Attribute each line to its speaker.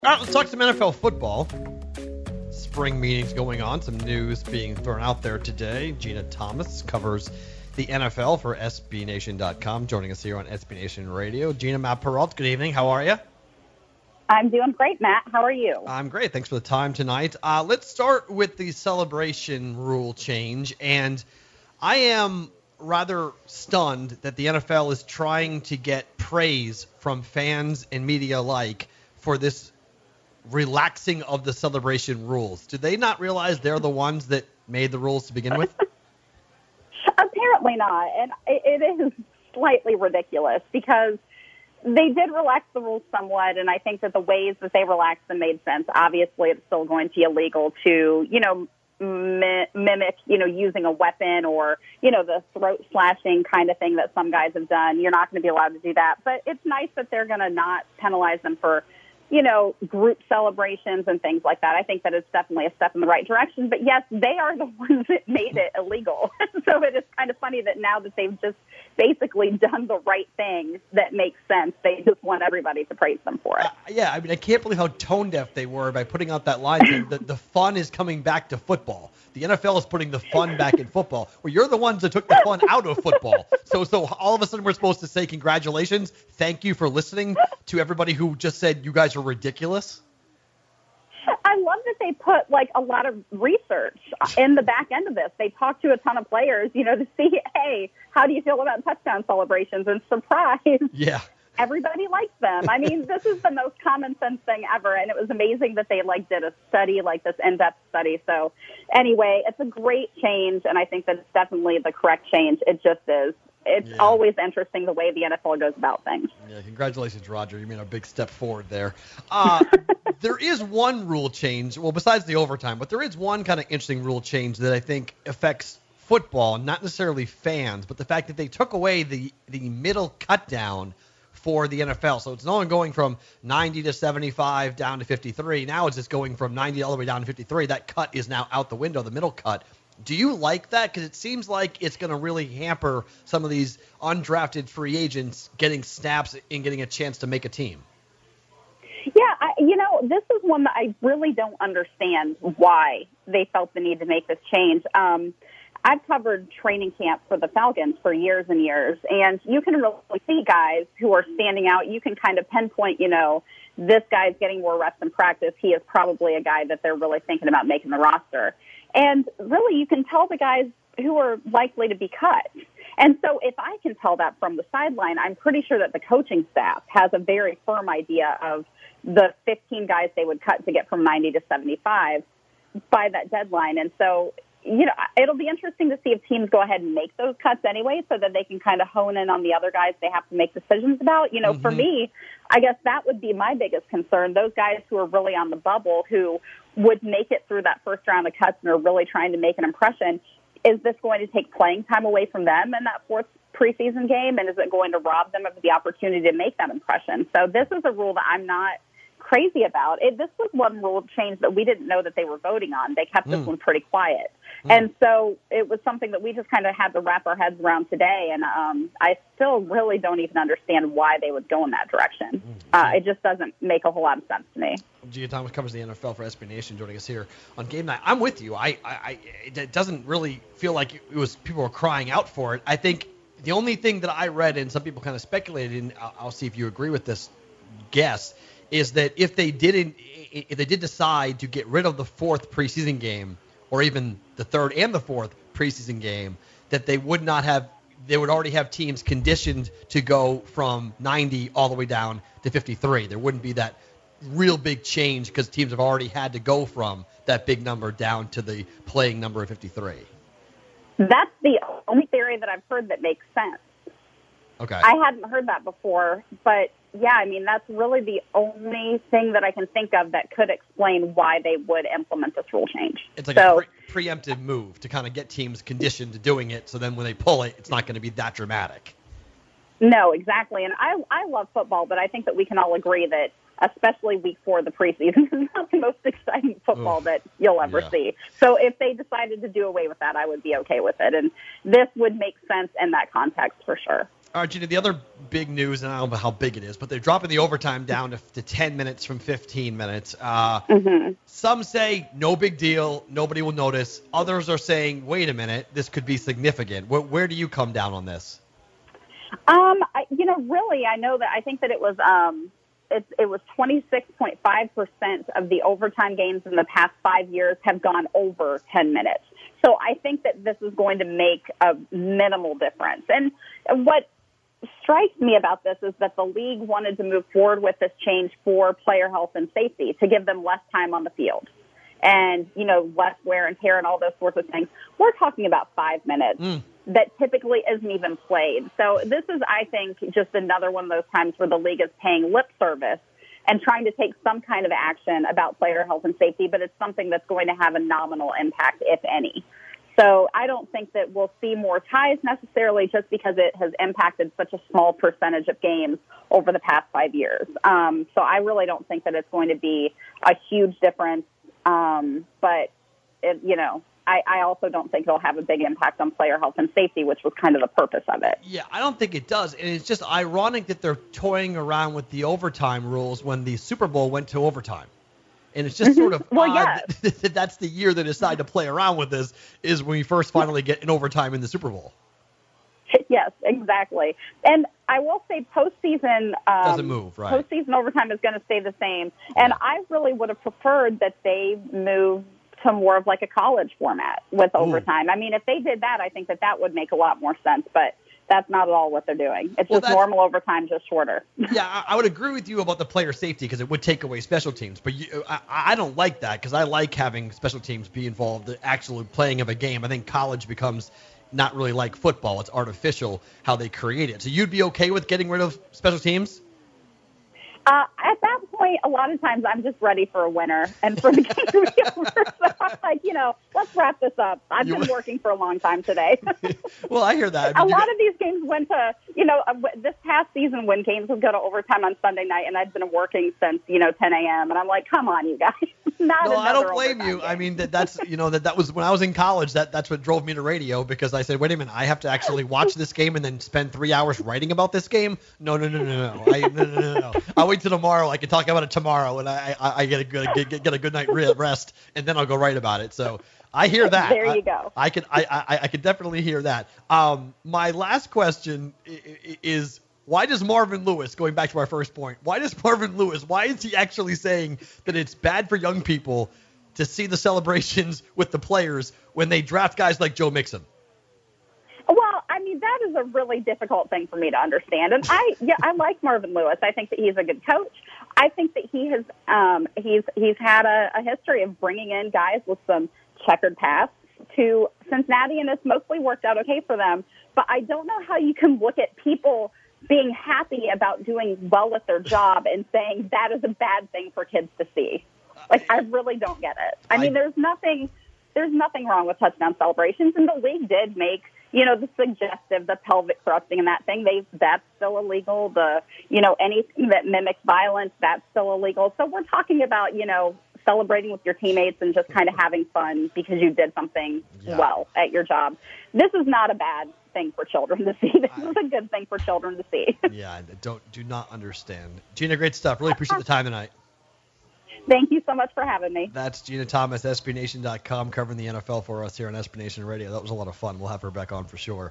Speaker 1: All right, let's talk some NFL football. Spring meetings going on. Some news being thrown out there today. Gina Thomas covers the NFL for SBNation.com, joining us here on SB Nation Radio. Gina, Matt Peralt, good evening. How are you?
Speaker 2: I'm doing great, Matt. How are you?
Speaker 1: I'm great. Thanks for the time tonight. Let's start with the celebration rule change. And I am rather stunned that the NFL is trying to get praise from fans and media alike for this relaxing of the celebration rules. Do they not realize they're the ones that made the rules to begin with?
Speaker 2: Apparently not. And it is slightly ridiculous because they did relax the rules somewhat, and I think that the ways that they relaxed them made sense. Obviously, it's still going to be illegal to, mimic, using a weapon or, the throat slashing kind of thing that some guys have done. You're not going to be allowed to do that. But it's nice that they're going to not penalize them for group celebrations and things like that. I think that it's definitely a step in the right direction. But yes, they are the ones that made it illegal. So it is kind of funny that now that they've just basically done the right thing that makes sense, they just want everybody to praise them for it.
Speaker 1: I can't believe how tone deaf they were by putting out that line that the fun is coming back to football. The NFL is putting the fun back in football. Well, you're the ones that took the fun out of football. So all of a sudden we're supposed to say congratulations, thank you for listening to everybody who just said you guys are ridiculous.
Speaker 2: I love that they put a lot of research in the back end of this. They talked to a ton of players, to see, hey, how do you feel about touchdown celebrations? And surprise.
Speaker 1: Yeah.
Speaker 2: Everybody likes them. I mean, this is the most common sense thing ever, and it was amazing that they did a study, this in-depth study. So anyway, it's a great change, and I think that it's definitely the correct change. It just is. It's always interesting the way the NFL goes about things.
Speaker 1: Yeah, congratulations, Roger. You made a big step forward there. There is one rule change, well, besides the overtime, but there is one kind of interesting rule change that I think affects football, not necessarily fans, but the fact that they took away the middle cut down for the NFL. So it's no longer going from 90 to 75 down to 53. Now it's just going from 90 all the way down to 53. That cut is now out the window, the middle cut. Do you like that? Because it seems like it's going to really hamper some of these undrafted free agents getting snaps and getting a chance to make a team.
Speaker 2: Yeah, this is one that I really don't understand why they felt the need to make this change. I've covered training camp for the Falcons for years and years, and you can really see guys who are standing out. You can kind of pinpoint, this guy's getting more reps in practice. He is probably a guy that they're really thinking about making the roster. And really, you can tell the guys who are likely to be cut. And so if I can tell that from the sideline, I'm pretty sure that the coaching staff has a very firm idea of the 15 guys they would cut to get from 90 to 75 by that deadline. And so, it'll be interesting to see if teams go ahead and make those cuts anyway so that they can kind of hone in on the other guys they have to make decisions about. For me, I guess that would be my biggest concern. Those guys who are really on the bubble, who would make it through that first round of cuts and are really trying to make an impression, is this going to take playing time away from them in that fourth preseason game? And is it going to rob them of the opportunity to make that impression? So this is a rule that I'm not crazy about. This was one rule change that we didn't know that they were voting on. They kept this one pretty quiet. And so it was something that we just kind of had to wrap our heads around today. And I still really don't even understand why they would go in that direction. It just doesn't make a whole lot of sense to me.
Speaker 1: Gina Thomas covers the NFL for SB Nation, joining us here on Game Night. I'm with you. It doesn't really feel like it was people were crying out for it. I think the only thing that I read, and some people kind of speculated, and I'll see if you agree with this guess, is that if they did decide to get rid of the fourth preseason game, or even the third and the fourth preseason game, that they would already have teams conditioned to go from 90 all the way down to 53. There wouldn't be that real big change because teams have already had to go from that big number down to the playing number of 53.
Speaker 2: That's the only theory that I've heard that makes sense.
Speaker 1: Okay.
Speaker 2: I hadn't heard that before, but yeah, I mean, that's really the only thing that I can think of that could explain why they would implement this rule change.
Speaker 1: It's like a preemptive move to kind of get teams conditioned to doing it, so then when they pull it, it's not going to be that dramatic.
Speaker 2: No, exactly. And I love football, but I think that we can all agree that especially week 4 of the preseason is not the most exciting football that you'll ever see. So if they decided to do away with that, I would be okay with it. And this would make sense in that context for sure.
Speaker 1: All right, Gina, the other big news, and I don't know how big it is, but they're dropping the overtime down to 10 minutes from 15 minutes. Some say no big deal, nobody will notice. Others are saying, wait a minute, this could be significant. Where do you come down on this?
Speaker 2: Really, I think that it was 26.5% of the overtime games in the past 5 years have gone over 10 minutes. So I think that this is going to make a minimal difference. And what strikes me about this is that the league wanted to move forward with this change for player health and safety to give them less time on the field and, less wear and tear and all those sorts of things. We're talking about 5 minutes that typically isn't even played. So this is, I think, just another one of those times where the league is paying lip service and trying to take some kind of action about player health and safety, but it's something that's going to have a nominal impact, if any. So I don't think that we'll see more ties necessarily just because it has impacted such a small percentage of games over the past 5 years. So I really don't think that it's going to be a huge difference. But, I also don't think it'll have a big impact on player health and safety, which was kind of the purpose of it.
Speaker 1: Yeah, I don't think it does. And it's just ironic that they're toying around with the overtime rules when the Super Bowl went to overtime. And it's just sort of odd that that's the year they decide to play around with this, is when we first finally get an overtime in the Super Bowl.
Speaker 2: Yes, exactly. And I will say postseason
Speaker 1: doesn't move, right?
Speaker 2: Postseason overtime is going to stay the same. And I really would have preferred that they move to more of like a college format with overtime. I mean, if they did that, I think that would make a lot more sense. But that's not at all what they're doing. It's just normal overtime, just shorter.
Speaker 1: Yeah, I would agree with you about the player safety because it would take away special teams. But I don't like that because I like having special teams be involved in actually playing of a game. I think college becomes not really like football. It's artificial how they create it. So you'd be okay with getting rid of special teams?
Speaker 2: At that point, a lot of times I'm just ready for a winner and for the game to be over. So I'm like, let's wrap this up. I've been working for a long time today.
Speaker 1: Well, I hear that.
Speaker 2: A lot of these games went to, this past season when games would go to overtime on Sunday night, and I'd been working since, 10 a.m. And I'm like, come on, you guys. No,
Speaker 1: I don't blame you. Game. I mean, that's that was when I was in college. That's what drove me to radio because I said, wait a minute, I have to actually watch this game and then spend 3 hours writing about this game. No. No. I'll wait till tomorrow. I can talk about it tomorrow, and I get a good night rest, and then I'll go write about it. So I hear that.
Speaker 2: There you go.
Speaker 1: I could definitely hear that. My last question is, why does Marvin Lewis, going back to our first point, why is he actually saying that it's bad for young people to see the celebrations with the players when they draft guys like Joe Mixon?
Speaker 2: Well, I mean, that is a really difficult thing for me to understand. And I like Marvin Lewis. I think that he's a good coach. I think that he has, he's had a history of bringing in guys with some checkered pasts to Cincinnati, and it's mostly worked out okay for them. But I don't know how you can look at people being happy about doing well at their job and saying that is a bad thing for kids to see. Like, I really don't get it. I mean, there's nothing wrong with touchdown celebrations, and the league did make, the suggestive, the pelvic thrusting and that thing, that's still illegal. The, anything that mimics violence, that's still illegal. So we're talking about, celebrating with your teammates and just kind of having fun because you did something well at your job. This is not a bad thing for children to see. This is a good thing for children to see.
Speaker 1: Yeah, I do not understand. Gina, great stuff. Really appreciate the time tonight.
Speaker 2: Thank you so much for having me.
Speaker 1: That's Gina Thomas, SBNation.com, covering the NFL for us here on SB Nation Radio. That was a lot of fun. We'll have her back on for sure.